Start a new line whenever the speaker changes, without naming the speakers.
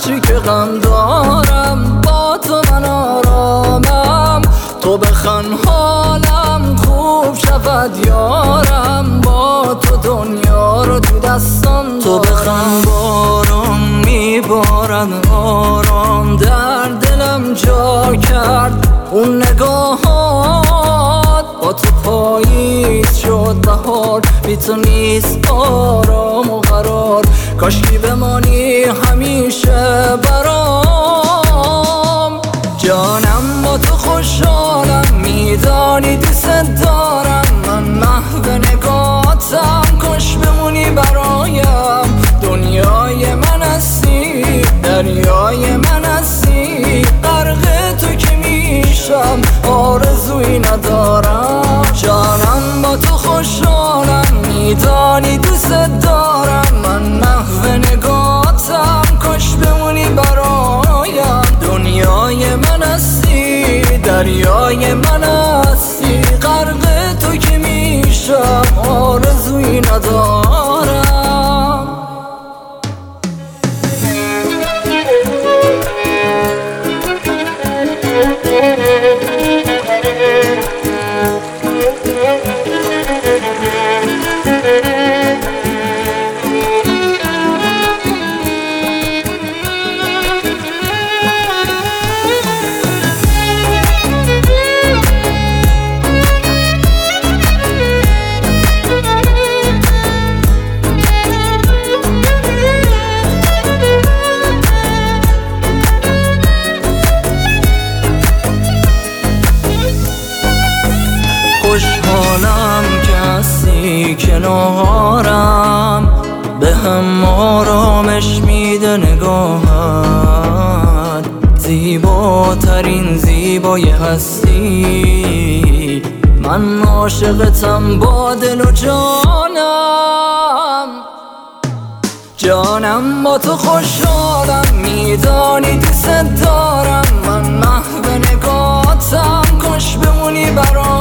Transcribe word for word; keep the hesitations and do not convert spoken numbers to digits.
هرچی که غم دارم با تو من آرامم. تو بخند حالم خوب شود یارم، با تو دنیا رو تو دستم. تو بخند بارم میبارد آرام، در دلم جا کرد اون نگاهات. با تو پاییز شد بهار، بی تو نیست آرام و قرار. کاشکی بمانی همیشه برام. جانم با تو خوشحالم، میدانی دوست دارم. من محو نگاتم، کاش بمونی برایم. دنیای من هستی، دریای من هستی. غرق تو که میشم آرزویی ندارم. جانم با تو خوشحالم، میدانی دوست دارم. من محو نگاتم، کاش بمونی برایم. دنیای من هستی، دریای من هستی. غرق تو که میشم آرزویی ندارم. خوشحالم که هستی کنارم، به هم آرامش میده نگاهت. زیباترین زیبای هستی، من عاشقتم با دل و جانم. جانم با تو خوشحالم، میدانی دوست دارم. من محو نگاتم، کاش بمونی برام.